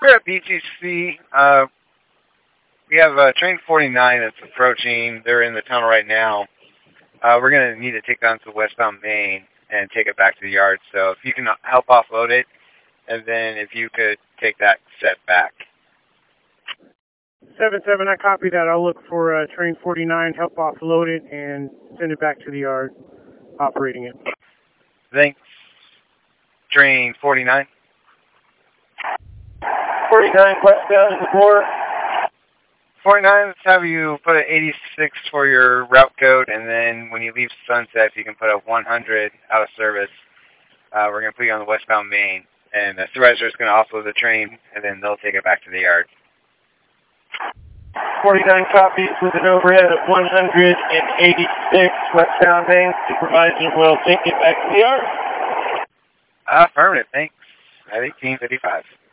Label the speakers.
Speaker 1: we're at BTC. We have train 49 that's approaching. They're in the tunnel right now. We're going to need to take down to westbound Main and take it back to the yard. So if you can help offload it, and then if you could take that set back.
Speaker 2: 7-7, I copy that. I'll look for train 49, help offload it, and send it back to the yard, operating it.
Speaker 1: Thanks. Train 49.
Speaker 3: 49, westbound to the floor.
Speaker 1: 49, let's have you put an 86 for your route code, and then when you leave Sunset, if you can put a 100 out of service, we're going to put you on the westbound Main. And the supervisor is going to offload the train, and then they'll take it back to the yard.
Speaker 3: 49 copies with an overhead of 186 westbound Main. Supervisor will take it back to the yard.
Speaker 1: Affirmative, thanks. At 1855.